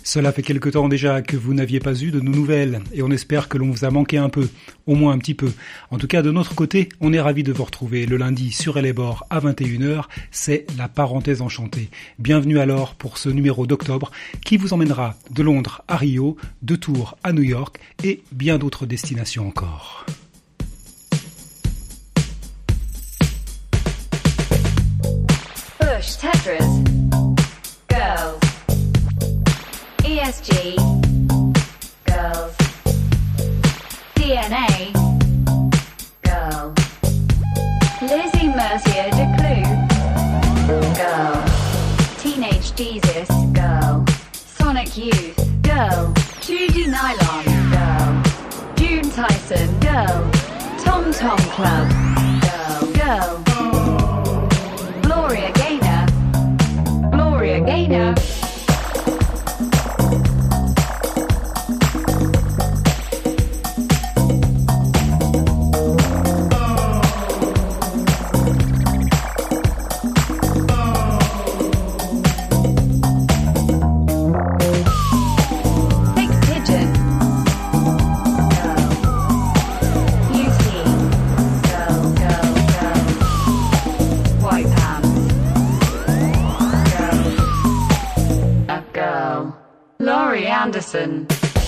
Cela fait quelque temps déjà que vous n'aviez pas eu de nos nouvelles et on espère que l'on vous a manqué un peu, au moins un petit peu. En tout cas, de notre côté, on est ravis de vous retrouver le lundi sur Elle est Bord à 21h. C'est la parenthèse enchantée. Bienvenue alors pour ce numéro d'octobre qui vous emmènera de Londres à Rio, de Tours à New York et bien d'autres destinations encore. Bush, Tetris, girls, ESG, girls, DNA, girl, Lizzie Mercier de Clue, girl, Teenage Jesus, girl, Sonic Youth, girl, Judy Nylon, girl, June Tyson, girl, Tom Tom Club, girl, Gloria Gaynor, Gloria Gaynor. Anderson.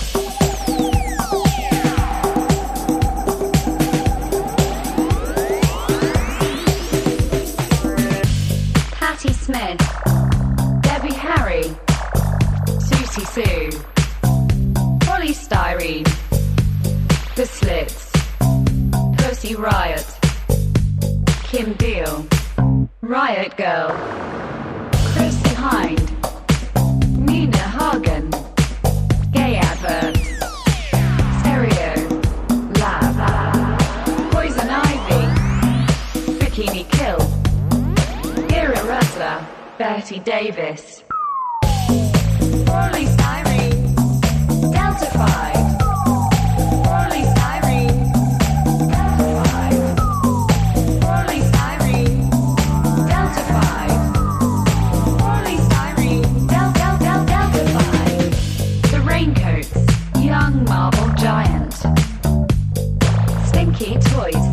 Patti Smith, Debbie Harry, Susie Sue, Polystyrene, The Slits, Pussy Riot, Kim Deal, Riot Girl, Chrissy Hind, Nina Hagen, Gay Adverts, Stereo, Lab, Poison Ivy, Bikini Kill, Ira Ressler, Betty Davis, Orly Styrene, Delta 5, Orly Styrene, Delta 5, Orly Styrene, Delta 5, Orly Styrene, Delta 5. The Raincoats, Young Marble Giant, Stinky Toys,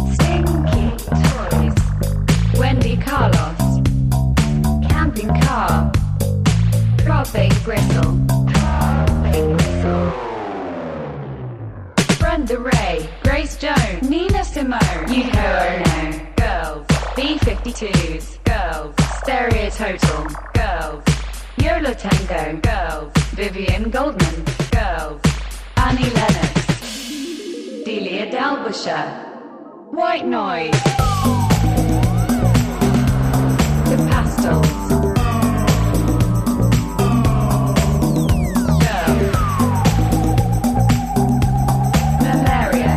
Wendy Carlos, Camping Car, Throbbing Gristle, Brenda Ray, Grace Jones, Nina Simone, Yuko Ono, Girls, B-52s, Girls, Stereo Total, Girls, Yola Tango, Girls, Vivian Goldman, Girls, Annie Lennox, Delia Dalbusher, White Noise, The Pastels, Girls, Malaria,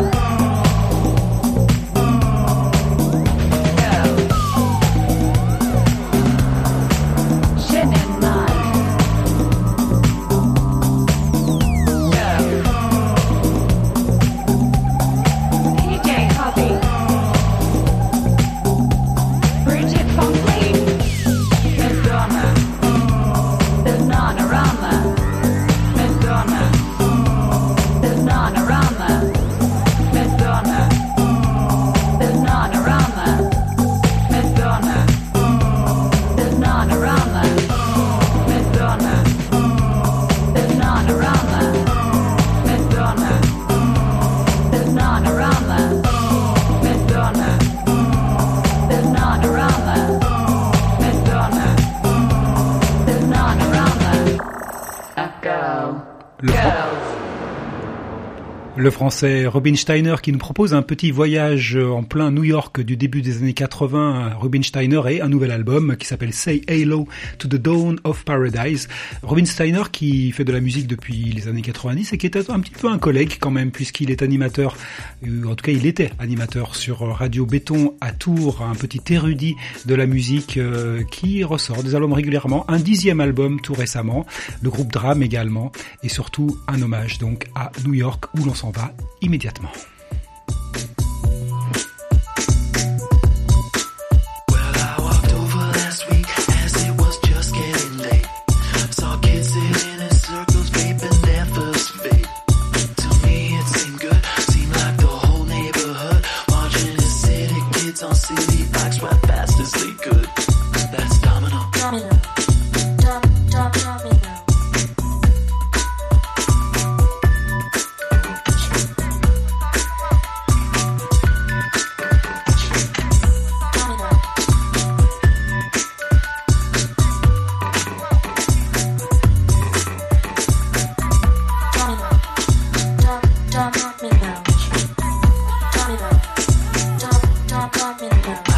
Girls, Shannon Knife, Girls, PJ Hobby, Bridget Fontaine, Madonna, The Nanarama, Madonna, The Nanarama, Madonna, The Nanarama, Madonna, The Nanarama, Madonna, The Nanarama, Madonna, The Nanarama, Madonna, The Nanarama, Madonna, The Nanarama, a girl, girls. Le français Robin Steiner qui nous propose un petit voyage en plein New York du début des années 80. Robin Steiner et un nouvel album qui s'appelle Say Hello to the Dawn of Paradise. Robin Steiner qui fait de la musique depuis les années 90 et qui est un petit peu un collègue quand même puisqu'il est animateur, en tout cas il était animateur sur Radio Béton à Tours, un petit érudit de la musique qui ressort des albums régulièrement, un 10e album tout récemment, le groupe Drame également et surtout un hommage donc à New York où l'on s'en va immédiatement. Well, I walked over last week as it was just getting late. Saw kids sitting in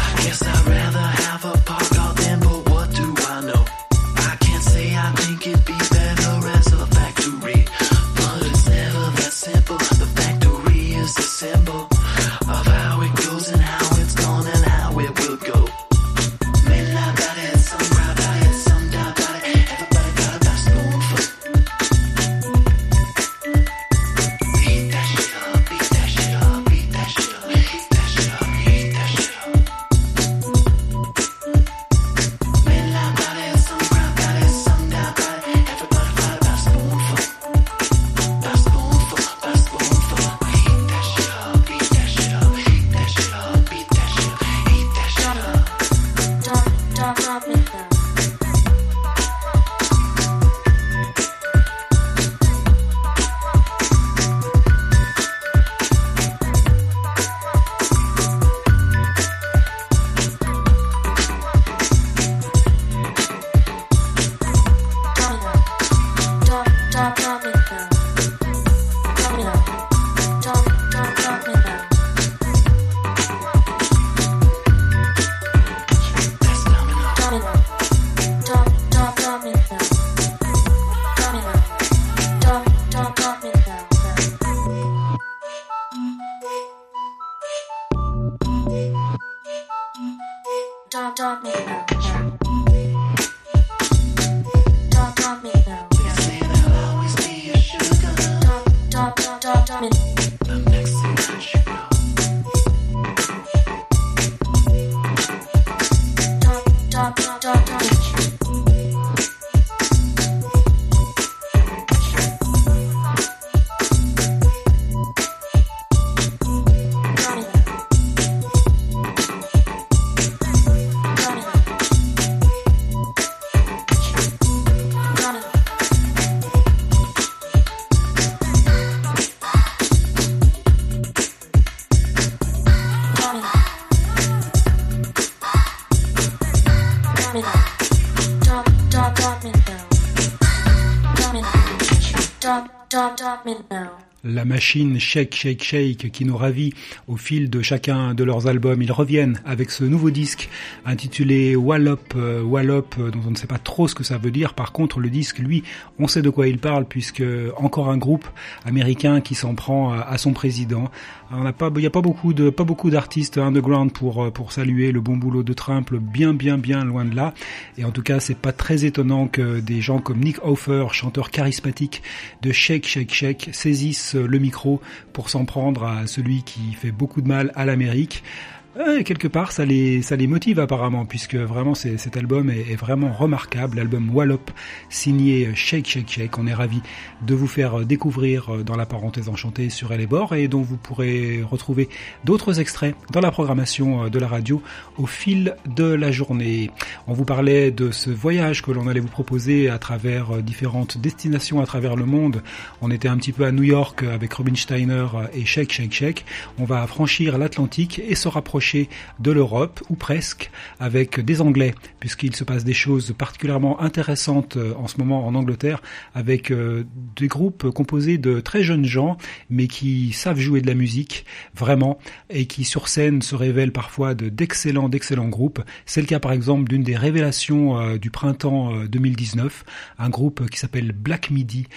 La machine Shake Shake Shake qui nous ravit au fil de chacun de leurs albums. Ils reviennent avec ce nouveau disque intitulé Wallop, dont on ne sait pas trop ce que ça veut dire. Par contre, le disque, lui, on sait de quoi il parle, puisque encore un groupe américain qui s'en prend à son président. Il n'y a pas beaucoup d'artistes underground pour saluer le bon boulot de Trump, bien loin de là. Et en tout cas, c'est pas très étonnant que des gens comme Nick Hofer, chanteur charismatique de Shake Shake Shake, saisissent le micro pour s'en prendre à celui qui fait beaucoup de mal à l'Amérique. Quelque part, ça les motive apparemment, puisque vraiment cet album est vraiment remarquable. L'album Wallop, signé Shake Shake Shake. On est ravis de vous faire découvrir dans la parenthèse enchantée sur Elle est Bord, et dont vous pourrez retrouver d'autres extraits dans la programmation de la radio au fil de la journée. On vous parlait de ce voyage que l'on allait vous proposer à travers différentes destinations à travers le monde. On était un petit peu à New York avec Rubinsteiner et Shake Shake Shake. On va franchir l'Atlantique et se rapprocher de l'Europe, ou presque, avec des Anglais, puisqu'il se passe des choses particulièrement intéressantes en ce moment en Angleterre, avec des groupes composés de très jeunes gens, mais qui savent jouer de la musique, vraiment, et qui sur scène se révèlent parfois d'excellents groupes. C'est le cas par exemple d'une des révélations du printemps 2019, un groupe qui s'appelle Black Midi,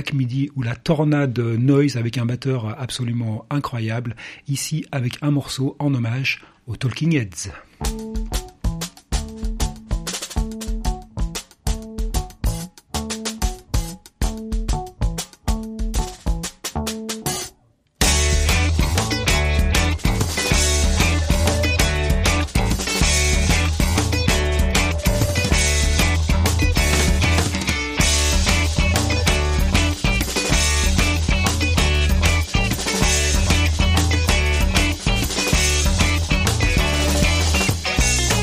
ou la Tornade Noise, avec un batteur absolument incroyable, ici avec un morceau en hommage aux Talking Heads. Talking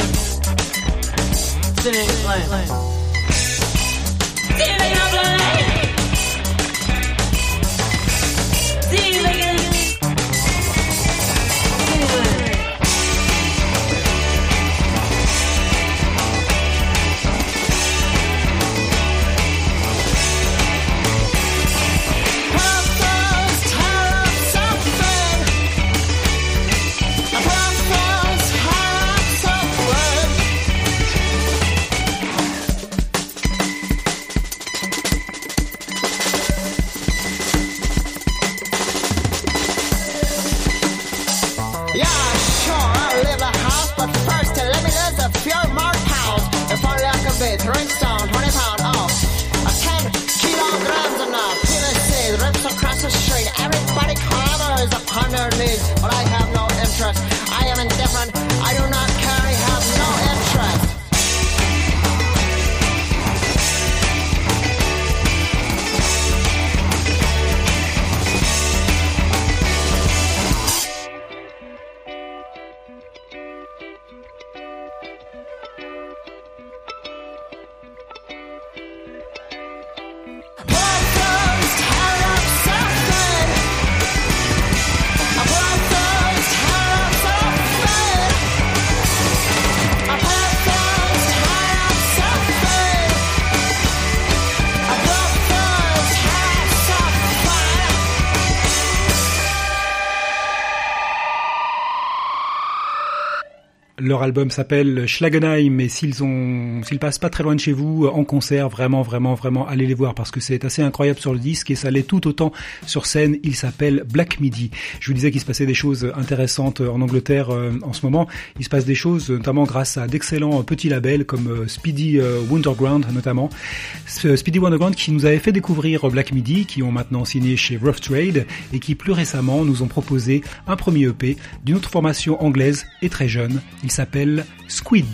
Leur album s'appelle Schlagenheim, et s'ils passent pas très loin de chez vous en concert, vraiment allez les voir parce que c'est assez incroyable sur le disque et ça l'est tout autant sur scène. Il s'appelle Black Midi. Je vous disais qu'il se passait des choses intéressantes en Angleterre en ce moment. Il se passe des choses notamment grâce à d'excellents petits labels comme Speedy Wonderground notamment. Speedy Wonderground qui nous avait fait découvrir Black Midi, qui ont maintenant signé chez Rough Trade et qui plus récemment nous ont proposé un premier EP d'une autre formation anglaise et très jeune. Il s'appelle Squid.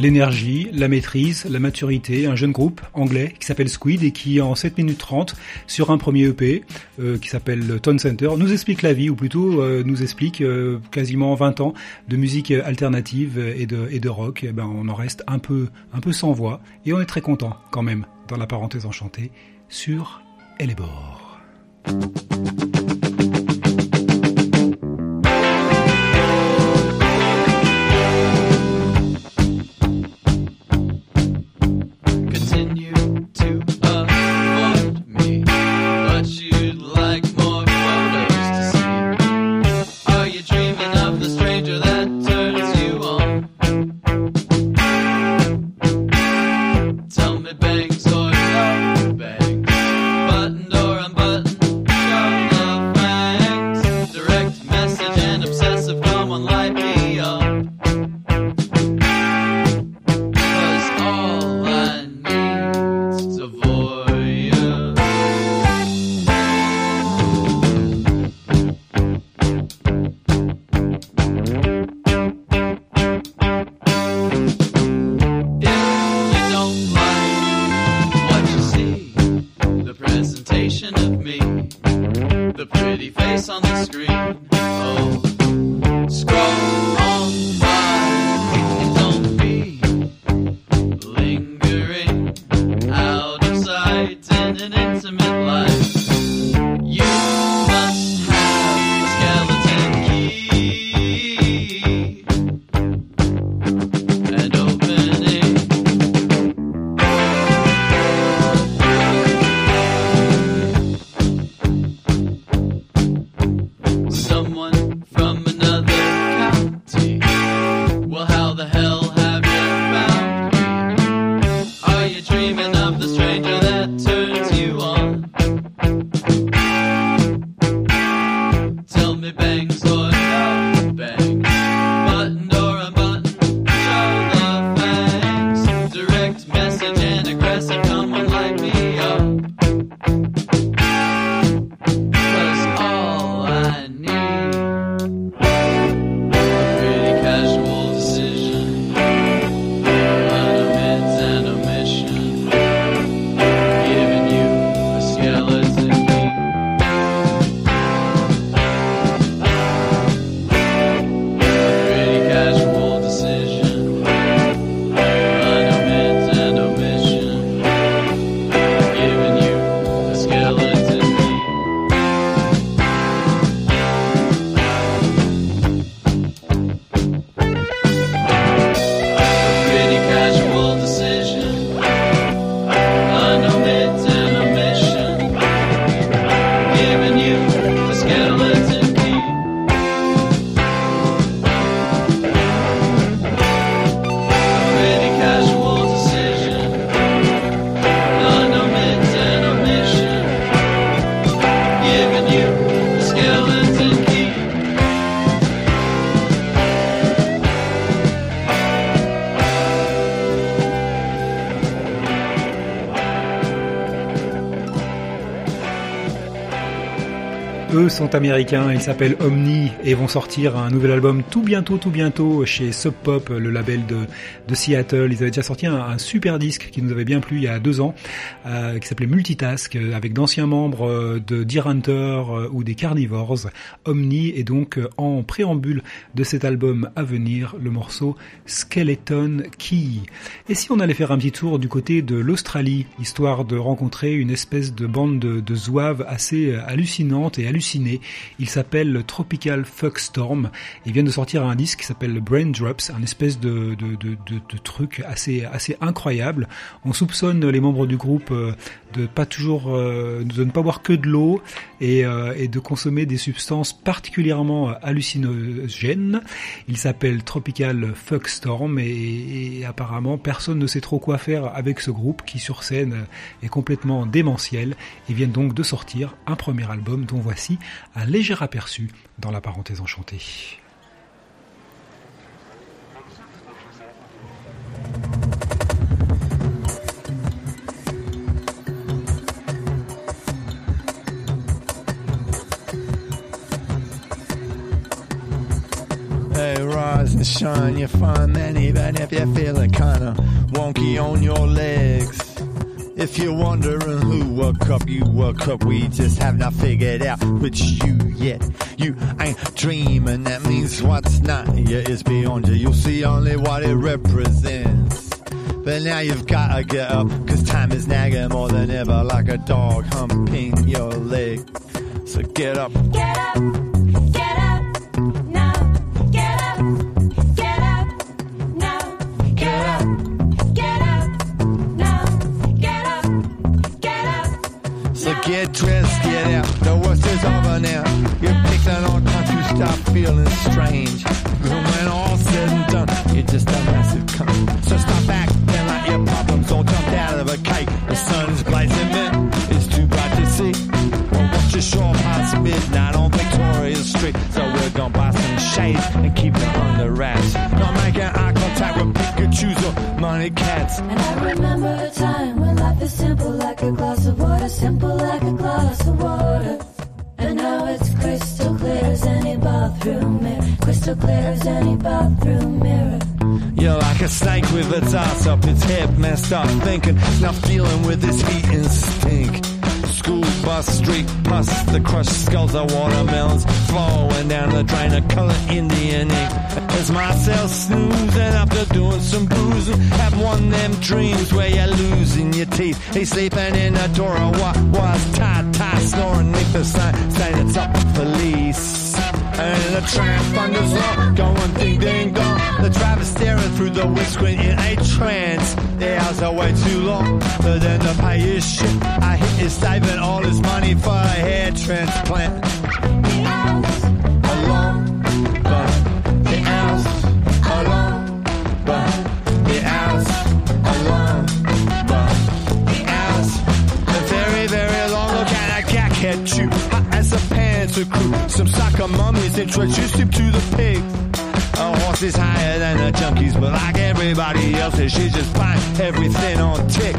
l'énergie, la maîtrise, la maturité, un jeune groupe anglais qui s'appelle Squid et qui en 7 minutes 30 sur un premier EP qui s'appelle Tone Center nous explique la vie, ou plutôt nous explique quasiment 20 ans de musique alternative et de rock. Et ben on en reste un peu sans voix et on est très content quand même dans la parenthèse enchantée sur Elebor. Eux sont américains, ils s'appellent Omni et vont sortir un nouvel album tout bientôt chez Sub Pop, le label de Seattle. Ils avaient déjà sorti un super disque qui nous avait bien plu il y a 2 ans, qui s'appelait Multitask, avec d'anciens membres de Deer Hunter ou des Carnivores. Omni est donc en préambule de cet album à venir, le morceau Skeleton Key. Et si on allait faire un petit tour du côté de l'Australie, histoire de rencontrer une espèce de bande de zouaves assez hallucinante et hallucinée. Il s'appelle Tropical Fuckstorm. Ils viennent de sortir un disque qui s'appelle Brain Drops, un espèce de truc assez incroyable. On soupçonne les membres du groupe de ne pas boire que de l'eau et de consommer des substances particulièrement hallucinogènes. Il s'appelle Tropical Fuckstorm et apparemment personne ne sait trop quoi faire avec ce groupe qui sur scène est complètement démentiel. Ils viennent donc de sortir un premier album dont voici un léger aperçu dans la parenthèse enchantée. Hey, Roz, shine your fun, man, even if you're feeling kinda wonky on your legs. If you're wondering who woke up, you woke up. We just have not figured out which you yet. You ain't dreaming, that means what's not yet is beyond you. You'll see only what it represents. But now you've gotta get up, cause time is nagging more than ever, like a dog humping your leg. So get up. Get up, get up, now. Get up, get up, now. Get up, get up, now. Get up, get up. So get dressed, get out. The worst is over now. You're picking on country, you start feeling strange. And when all's said and done, you're just a massive cunt. So stop acting like your problems don't jump out of a cake. The sun's blazing, man. It's too bright to see. Well, watch your shore past midnight on Victoria Street. So we're gonna buy some shades and keep it under wraps. Not making eye contact with Pikachus or money cats. And I remember a time when life is simple like a glass of water, simple like a glass of water. And now it's crystal clear as any bathroom mirror, crystal clear as any bathroom mirror. You're like a snake with its ass up its head, messed up thinking, not feeling with its heat and stink. School bus, street pus, the crushed skulls of watermelons flowing down the drain of colored Indian ink. As Marcel snoozing after doing some boozing, have one of them dreams where you're losing your teeth. He's sleeping in a door of what was tight, snoring neath the sign saying it's up to police. And the tram thunders on, going ding ding dong. The driver staring through the windscreen in a trance. The hours are way too long for them to pay his shit. I hit his saving all his money for a hair transplant. The hours are long, but the hours are long, but the hours are long, but the hours are very, very long. Look at that cackhead chew, hot as a panther crew. Some sucker mummies introduced him to the pig. A horse is higher than the junkies, but like everybody else, she's just buying everything on tick.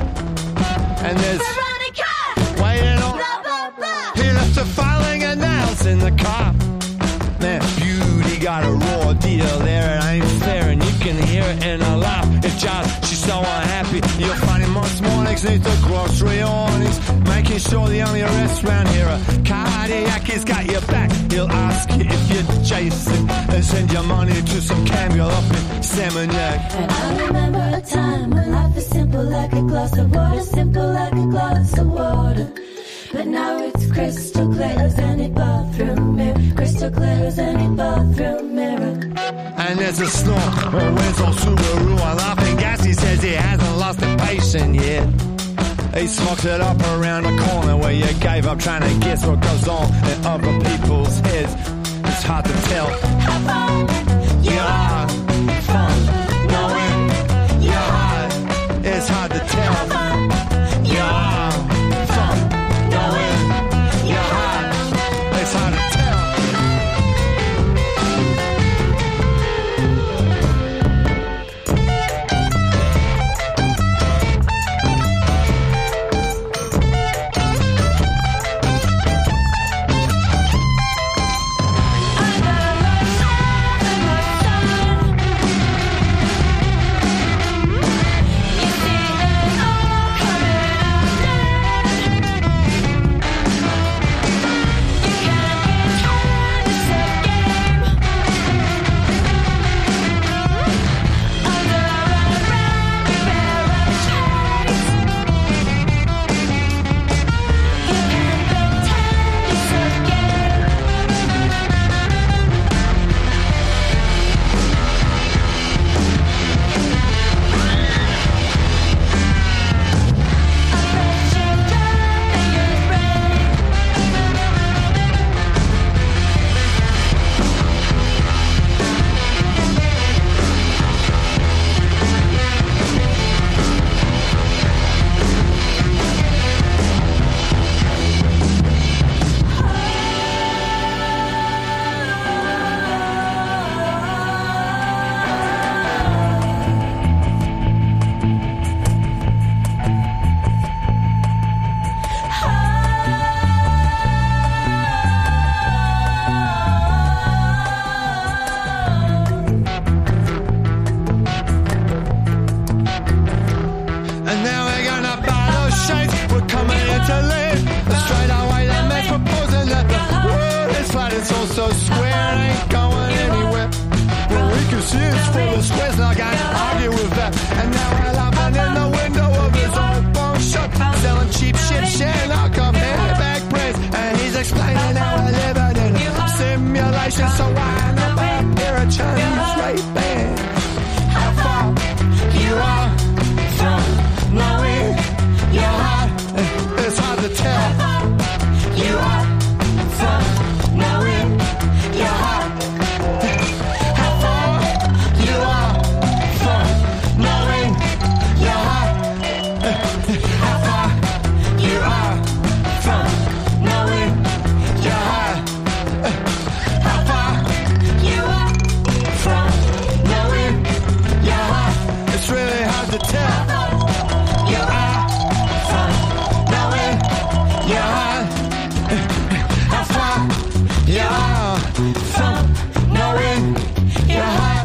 And there's Veronica! waiting on. Blah, blah, blah. He left her filing her nails in the car. Man, beauty got a raw deal there. It ain't fair, and you can hear it in her laugh. It's just she's so unhappy. You'll find him most mornings neath the grocery awnings, making sure the only arrests round here are cardiac. He's got your back. He'll ask you if you're Jason and send your money to some cameo up in Seminyak. And I remember a time when life is simple like a glass of water, simple like a glass of water. But now it's crystal clear as any bathroom mirror, crystal clear as any bathroom mirror. And there's a snort when wins on Subaru on laughing gas. He says he hasn't lost a patient yet. He smokes it up around the corner where you gave up trying to guess what goes on in other people's heads. It's hard to tell How far you are from knowing you're hard. It's hard to tell you are from knowing you're hard. It's hard to tell. I can't argue with that. And now we're laughing in the window of his old pawn shop, selling cheap shit, sharing our back praise. And he's explaining how we're living in a simulation. So wind up a pair of Chinese rape band. How far you are from knowing your heart? It's hard to tell. You are from knowing your heart. How far you are from knowing your heart. How far you are from knowing your heart. How far you are from knowing your heart. It's really hard to tell. You are from knowing your heart. How far you are from knowing your heart.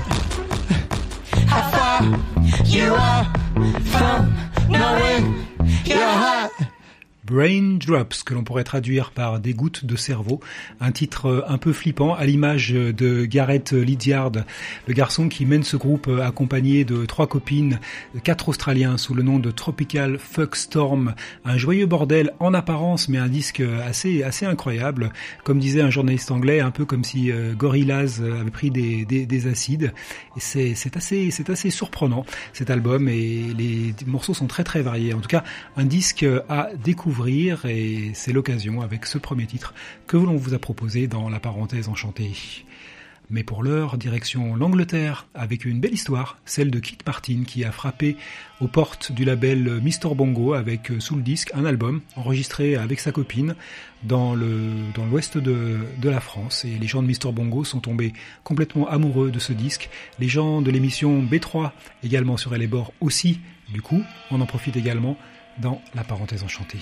How far you are from knowing your heart. Brain Drops, que l'on pourrait traduire par des gouttes de cerveau, un titre un peu flippant à l'image de Gareth Lydiard, le garçon qui mène ce groupe accompagné de 3 copines, 4 Australiens sous le nom de Tropical Fuck Storm, un joyeux bordel en apparence mais un disque assez incroyable, comme disait un journaliste anglais, un peu comme si Gorillaz avait pris des acides, et c'est assez surprenant cet album, et les morceaux sont très très variés, en tout cas un disque à découvrir, et c'est l'occasion avec ce premier titre que l'on vous a proposé dans la parenthèse enchantée. Mais pour l'heure, direction l'Angleterre avec une belle histoire, celle de Kit Martin qui a frappé aux portes du label Mr Bongo avec sous le disque un album enregistré avec sa copine dans l'ouest de la France, et les gens de Mr Bongo sont tombés complètement amoureux de ce disque. Les gens de l'émission B3 également sur les bords aussi, du coup on en profite également dans la parenthèse enchantée.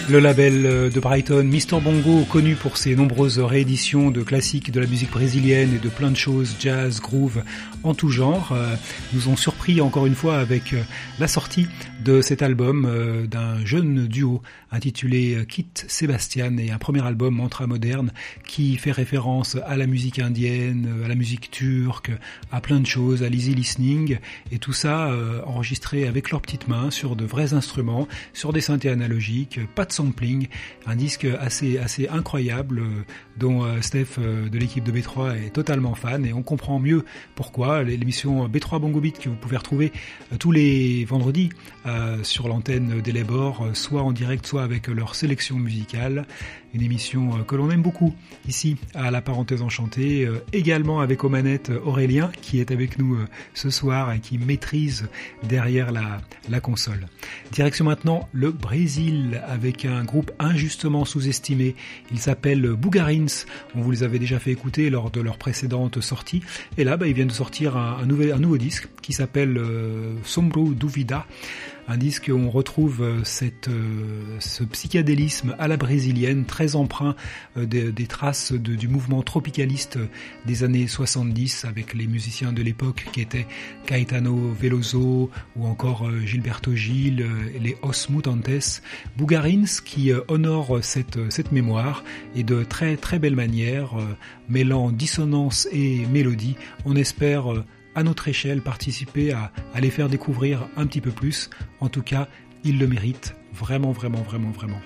Le label de Brighton, Mr Bongo, connu pour ses nombreuses rééditions de classiques de la musique brésilienne et de plein de choses, jazz, groove, en tout genre, nous ont surpris encore une fois avec la sortie de cet album d'un jeune duo intitulé Kit Sebastian, et un premier album ultramoderne qui fait référence à la musique indienne, à la musique turque, à plein de choses, à l'easy listening, et tout ça enregistré avec leurs petites mains sur de vrais instruments, sur des synthés analogiques, pas de sampling, un disque assez incroyable dont Steph de l'équipe de B3 est totalement fan, et on comprend mieux pourquoi. L'émission B3 Bongo Beat que vous pouvez retrouver tous les vendredis sur l'antenne des Lebor, soit en direct, soit avec leur sélection musicale. Une émission que l'on aime beaucoup ici à la parenthèse enchantée, également avec aux manettes Aurélien qui est avec nous ce soir et qui maîtrise derrière la console. Direction maintenant le Brésil avec un groupe injustement sous-estimé. Il s'appelle Bugarins. On vous les avait déjà fait écouter lors de leur précédente sortie, et là ils viennent de sortir un nouveau disque qui s'appelle Sombro Duvida. Un disque où on retrouve ce psychédélisme à la brésilienne, très empreint des traces du mouvement tropicaliste des années 70, avec les musiciens de l'époque qui étaient Caetano Veloso ou encore Gilberto Gil, les Os Mutantes. Bugarins qui honore cette mémoire, et de très très belle manière, mêlant dissonance et mélodie. On espère à notre échelle participer à les faire découvrir un petit peu plus. En tout cas, ils le méritent vraiment, vraiment, vraiment, vraiment.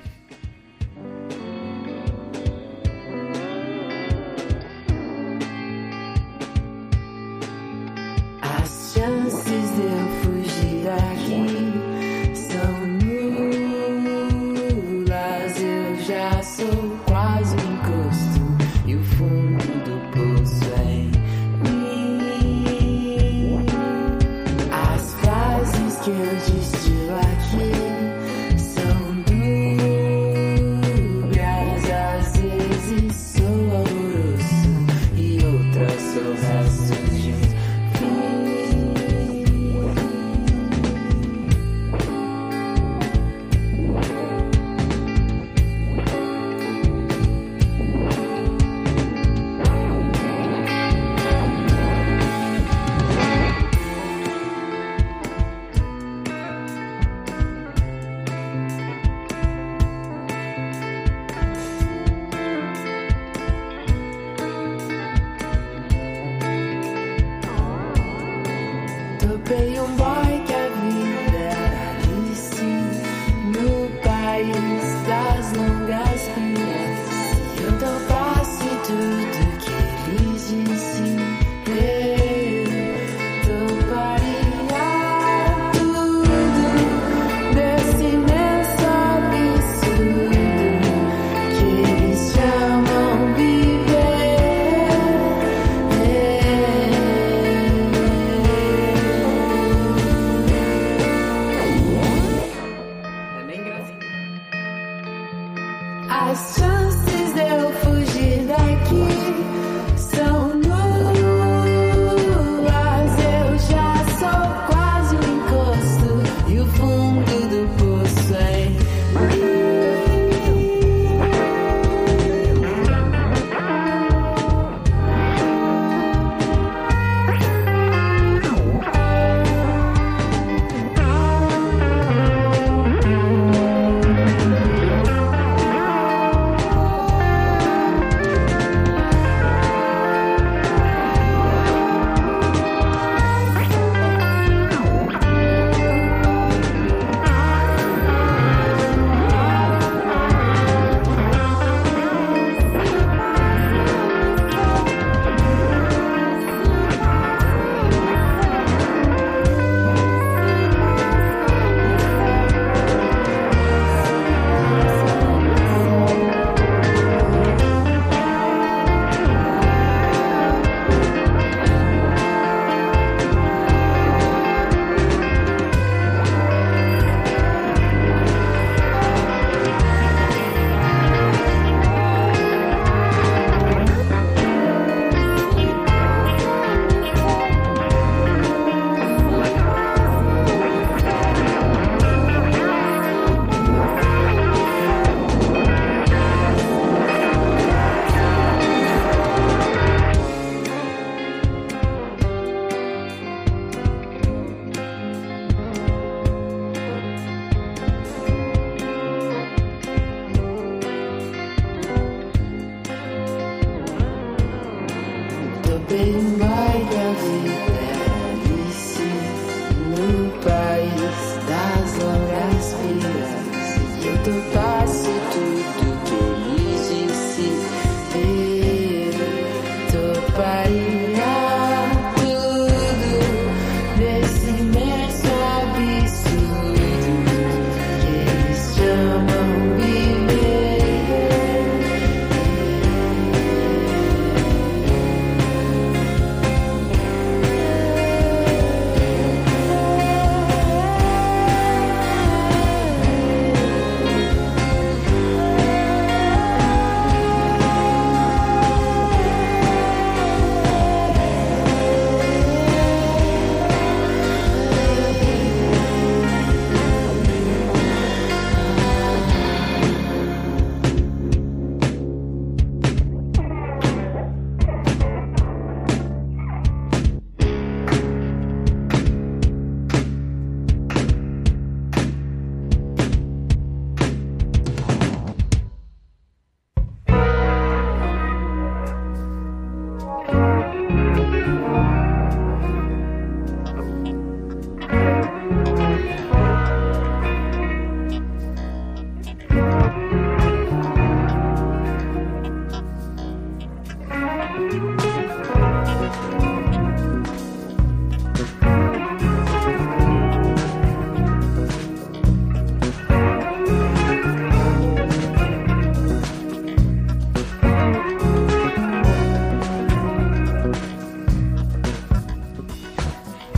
As chances de eu fugir daqui são nulas. Eu já sou quase encosto e o fundo do poço é em mim. As frases que eu destilo aqui são dúbias. Às vezes sou alvoroço e outras sou restos de fim. Topei boy que a vida era Alice no país das longas piras. Eu topasse tudo que eles dizem. Eu toparia tudo desse imenso absurdo que eles chamam viver.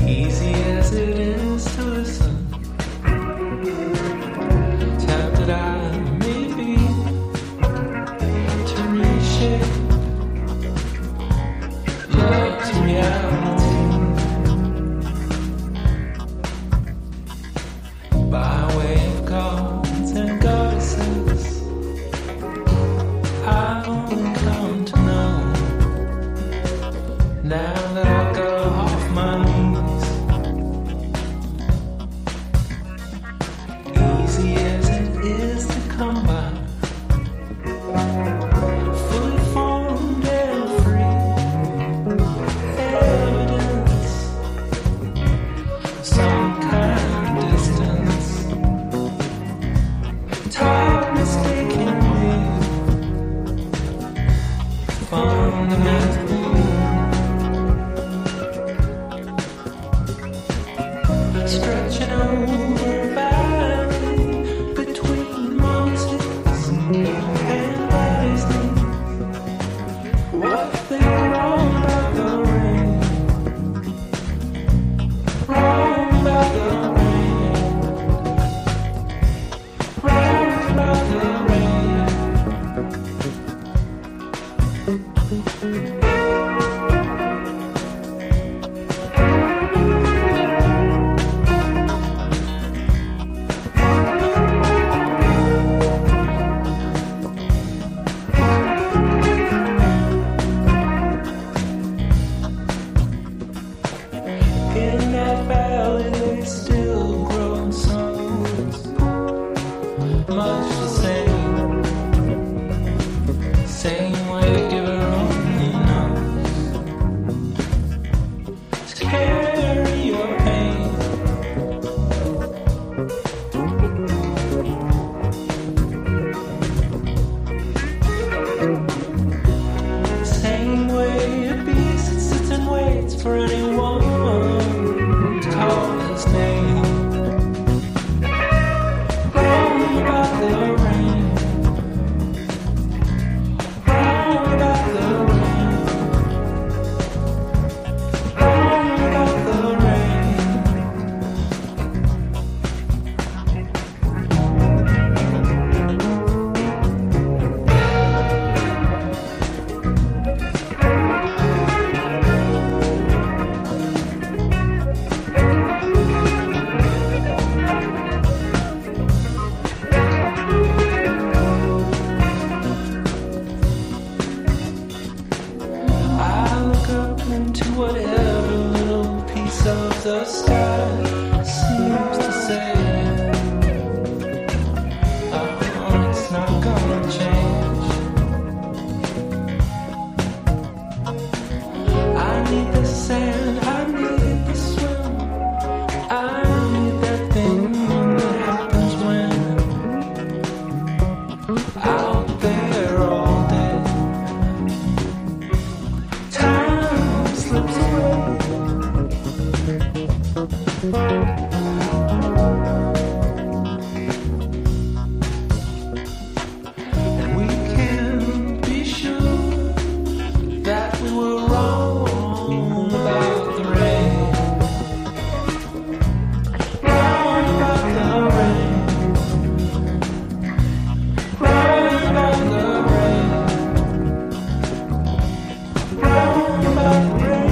Easy as it is to listen, tempted I may be to reshape love's reality by way of gods and goddesses. I've only come to know, now that I got off my knees, easy as it is to come by, fully formed and free evidence, some kind of distance, time mistakenly, fundamentally. Stretching over valley between mountains and valleys. What they wrong about the rain? Wrong about the rain. Wrong about the in that valley they still grow songs, much the same way giver only knows to carry your pain. Same way a beast sits and waits for anyone to call his name. Wrong about the rain. Wrong about the rain. Wrong about the rain. I look up into whatever little piece of the sky seems to say, oh, it's not gonna change. I need the sand, I need the swim, I need that thing that happens when out there all day. Time slips away. And we can be sure that we were wrong about the rain. Wrong about the rain. Wrong about the rain. Wrong about the rain.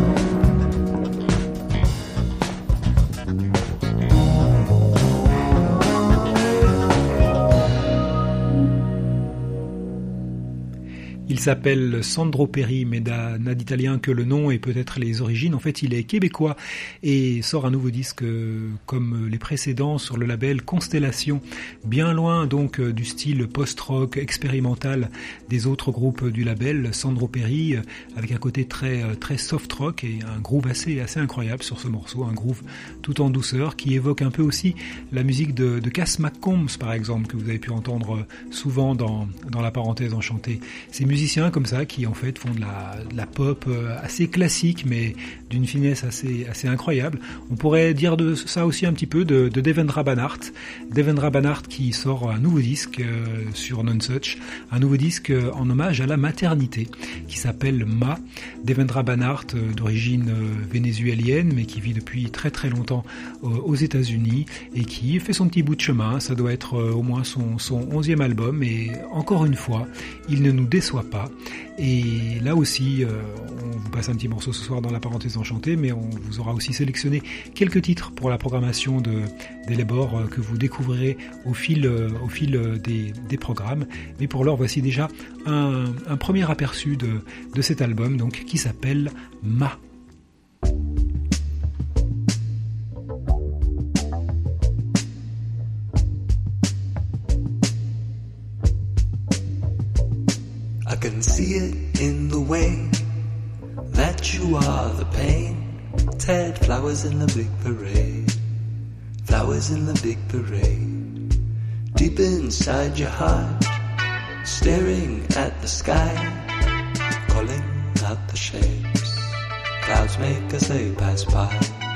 Il s'appelle Sandro Perri, mais n'a d'italien que le nom et peut-être les origines. En fait, il est québécois et sort un nouveau disque comme les précédents sur le label Constellation. Bien loin donc du style post-rock expérimental des autres groupes du label. Sandro Perri avec un côté très soft rock et un groove assez incroyable sur ce morceau. Un groove tout en douceur qui évoque un peu aussi la musique de Cass McCombs par exemple, que vous avez pu entendre souvent dans la parenthèse enchantée. Ces musiciens musiciens comme ça qui en fait font de la pop assez classique mais d'une finesse assez incroyable. On pourrait dire de ça aussi un petit peu de Devendra Banhart. Devendra Banhart qui sort un nouveau disque sur Nonesuch, un nouveau disque en hommage à la maternité qui s'appelle Ma. Devendra Banhart d'origine vénézuélienne mais qui vit depuis très très longtemps aux États-Unis et qui fait son petit bout de chemin. Ça doit être au moins son 11e album et encore une fois, il ne nous déçoit pas. Et là aussi, on vous passe un petit morceau ce soir dans la parenthèse enchantée, mais on vous aura aussi sélectionné quelques titres pour la programmation des Labour que vous découvrirez au fil des programmes. Mais pour l'heure, voici déjà un premier aperçu de cet album donc qui s'appelle Ma. I can see it in the way that you are the pain. Dead flowers in the big parade. Flowers in the big parade. Deep inside your heart, staring at the sky, calling out the shapes clouds make as they pass by.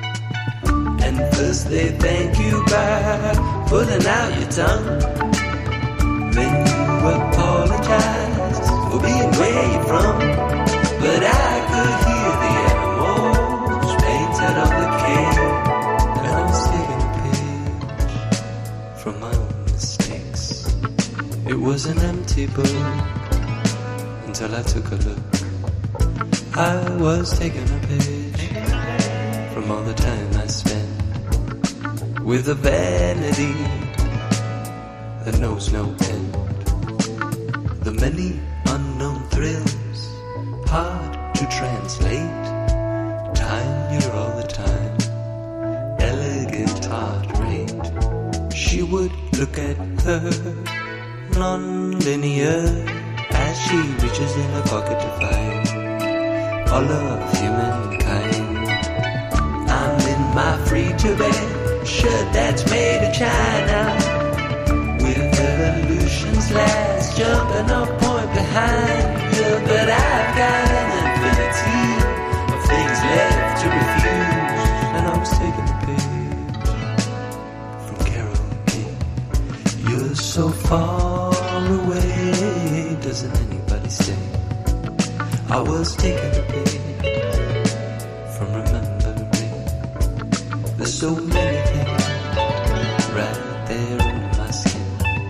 And first they thank you by pulling out your tongue. Then you apologize for being where you're from. But I could hear the animals painted on the cave, and I was taking a page from my own mistakes. It was an empty book until I took a look. I was taking a page from all the time I spent with a vanity that knows no end. The many unknown thrills, hard to translate. Time here all the time, elegant heart rate. She would look at her, non-linear, as she reaches in her pocket to find all of humankind. I'm in my free-to-wear shirt that's made of China, with evolution's last jumping off point behind you. But I've got an infinity of things left to refuse, and I was taking a page from Carole King. You're so far away, doesn't anybody say? I was taking a page from remembering. There's so many things right there in my skin.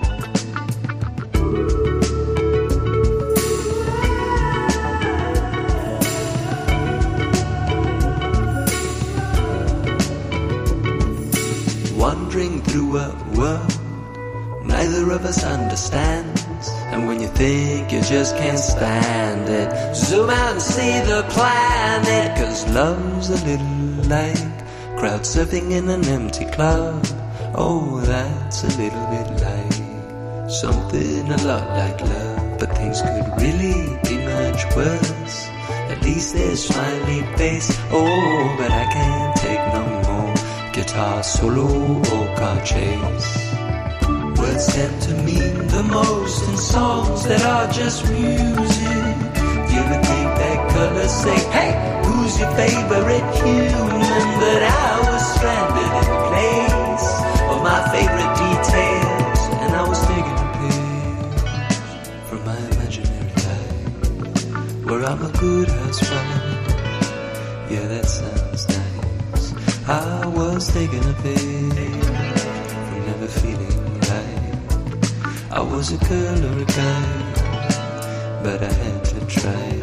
Wandering through a world neither of us understands, and when you think you just can't stand it, zoom out and see the planet. 'Cause love's a little like crowd surfing in an empty club. Oh, that's a little bit like something a lot like love. But things could really be much worse. At least there's smiley face. Oh, but I can't take no more guitar solo or car chase. Words tend to mean the most in songs that are just music. You would think that colors say, hey, who's your favorite human? But I was stranded in the place of my favorite details, and I was taking a page from my imaginary life, where I'm a good housewife. Yeah, that sounds nice. I was taking a page from never feeling right. I was a girl or a guy, but I had to try.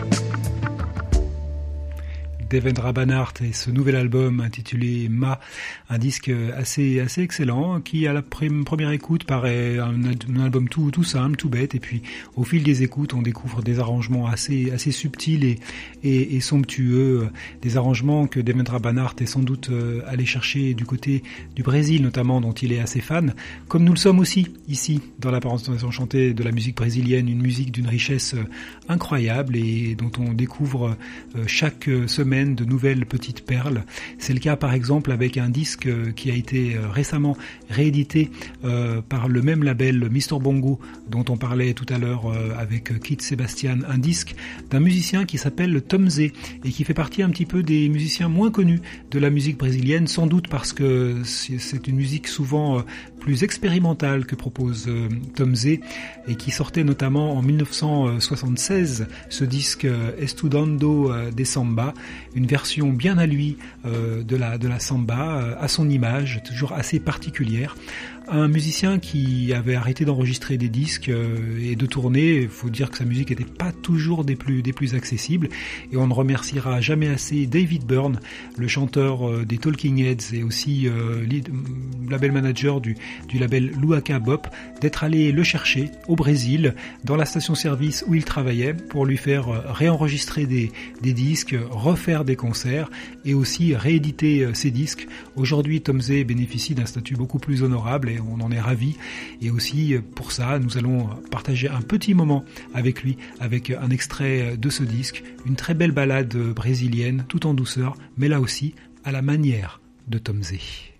Devendra Banhart et ce nouvel album intitulé Ma, un disque assez excellent qui à la première écoute paraît un album tout simple, tout bête, et puis au fil des écoutes on découvre des arrangements assez subtils et somptueux, des arrangements que Devendra Banhart est sans doute allé chercher du côté du Brésil notamment, dont il est assez fan, comme nous le sommes aussi ici dans la parenthèse enchantée de la musique brésilienne, une musique d'une richesse incroyable et dont on découvre chaque semaine semaine de nouvelles petites perles. C'est le cas par exemple avec un disque qui a été récemment réédité par le même label Mr Bongo dont on parlait tout à l'heure avec Keith Sebastian, un disque d'un musicien qui s'appelle Tom Zé et qui fait partie un petit peu des musiciens moins connus de la musique brésilienne, sans doute parce que c'est une musique souvent plus expérimentale que propose Tom Zé et qui sortait notamment en 1976 ce disque Estudando de Samba, une version bien à lui de la samba, à son image, toujours assez particulière. Un musicien qui avait arrêté d'enregistrer des disques et de tourner. Il faut dire que sa musique n'était pas toujours des plus accessibles, et on ne remerciera jamais assez David Byrne, le chanteur des Talking Heads et aussi label manager du label Luaca Bop, d'être allé le chercher au Brésil, dans la station-service où il travaillait, pour lui faire réenregistrer des disques, refaire des concerts et aussi rééditer ses disques. Aujourd'hui, Tom Zé bénéficie d'un statut beaucoup plus honorable et on en est ravis. Et aussi, pour ça, nous allons partager un petit moment avec lui, avec un extrait de ce disque, une très belle ballade brésilienne, tout en douceur, mais là aussi, à la manière de Tom Zé.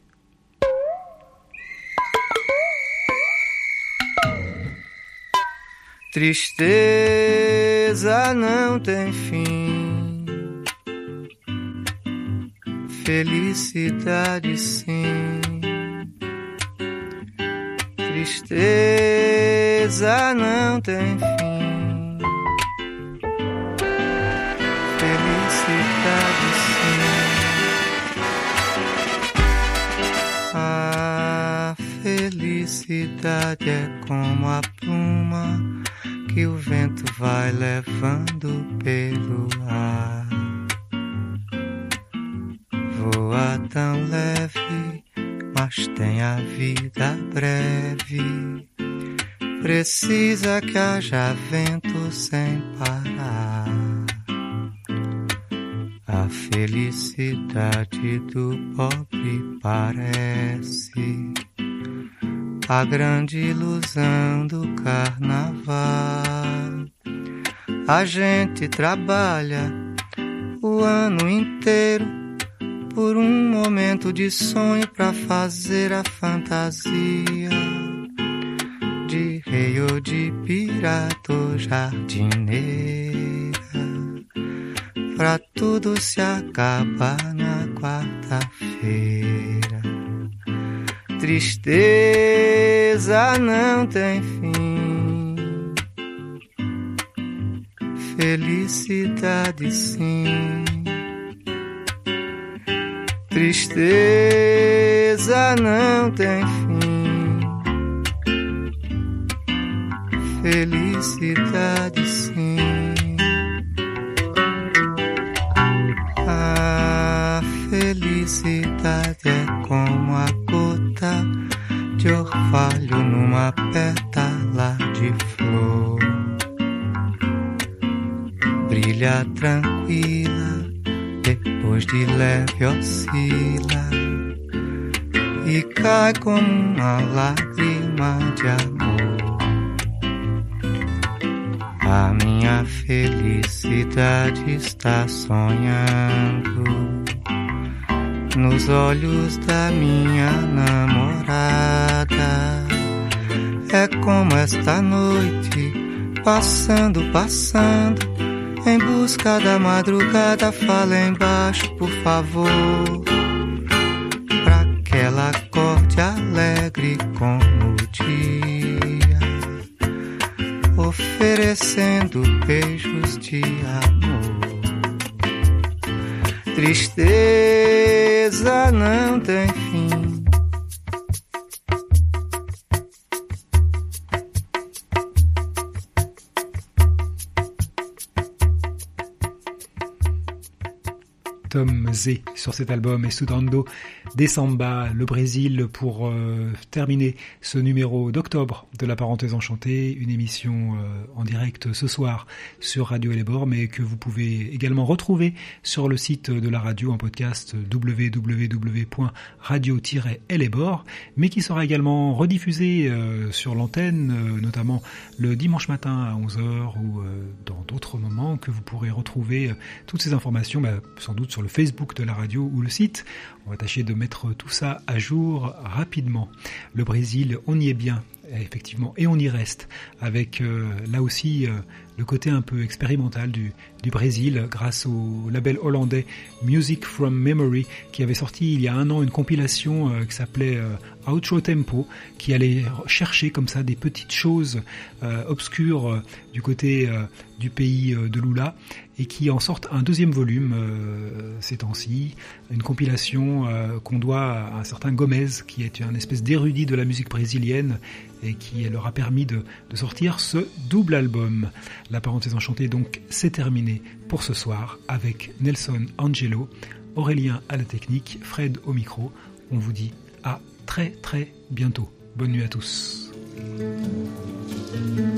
Tristeza não tem fim, felicidade sim. Tristeza não tem fim, felicidade sim. A felicidade é como a pluma que o vento vai levando pelo ar. Voa tão leve, mas tem a vida breve. Precisa que haja vento sem parar. A felicidade do pobre parece a grande ilusão do carnaval. A gente trabalha o ano inteiro por um momento de sonho pra fazer a fantasia de rei ou de pirata ou jardineira, pra tudo se acabar na quarta-feira. Tristeza não tem fim, felicidade sim. Tristeza não tem fim, felicidade sim. A felicidade é como a gota de orvalho numa pétala de flor. Brilha tranquila, depois de leve oscila e cai como uma lágrima de amor. A minha felicidade está sonhando nos olhos da minha namorada. É como esta noite, passando, passando, em busca da madrugada. Fala embaixo, por favor, pra que ela acorde alegre como o dia, oferecendo beijos de amor. Tristeza não tem fim, Tom Z sur cet album, Estudando de Samba, le Brésil, pour terminer ce numéro d'octobre de la Parenthèse Enchantée, une émission en direct ce soir sur Radio Hellebore, mais que vous pouvez également retrouver sur le site de la radio en podcast www.radio-hellebore, mais qui sera également rediffusé sur l'antenne, notamment le dimanche matin à 11h ou dans d'autres moments, que vous pourrez retrouver toutes ces informations sans doute sur le Facebook de la radio ou le site. On va tâcher de mettre tout ça à jour rapidement. Le Brésil, on y est bien, effectivement, et on y reste, avec là aussi le côté un peu expérimental du Brésil, grâce au label hollandais Music from Memory, qui avait sorti il y a un an une compilation qui s'appelait Outro Tempo, qui allait chercher comme ça des petites choses obscures du côté du pays de Lula, et qui en sortent un deuxième volume ces temps-ci, une compilation qu'on doit à un certain Gomez, qui est une espèce d'érudit de la musique brésilienne, et qui leur a permis de sortir ce double album. La Parenthèse Enchantée, donc, c'est terminé pour ce soir avec Nelson Angelo, Aurélien à la technique, Fred au micro. On vous dit à très très bientôt. Bonne nuit à tous.